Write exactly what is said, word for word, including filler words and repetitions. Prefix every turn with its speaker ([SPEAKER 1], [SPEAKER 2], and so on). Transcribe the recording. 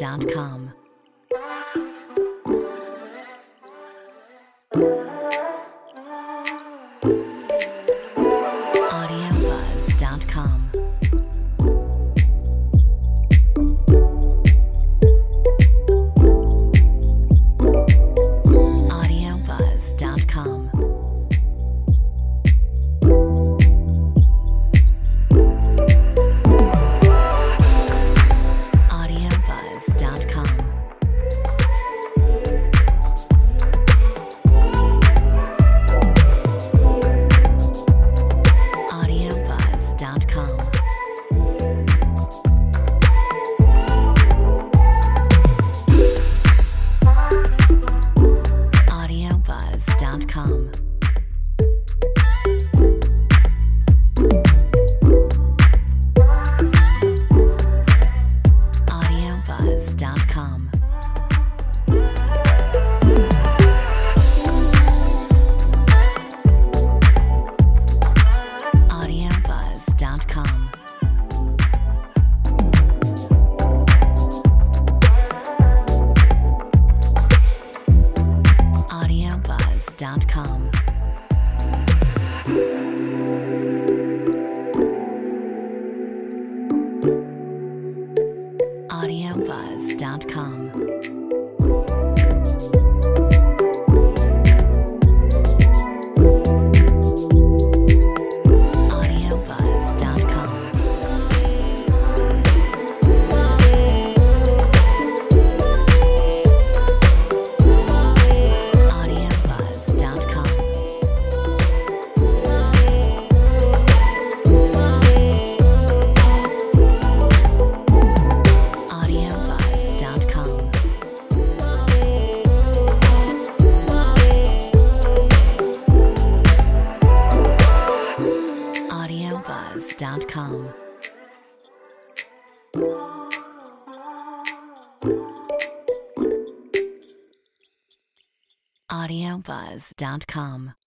[SPEAKER 1] dot com. audio buzz dot com. audio buzz dot com. audio buzz dot com. audio buzz dot com. audio buzz dot com. audio buzz dot com. audio buzz dot com. audio buzz dot com. audio buzz dot com. audio buzz dot com. audio buzz dot com. audio buzz dot com. audio buzz dot com. audio buzz dot com.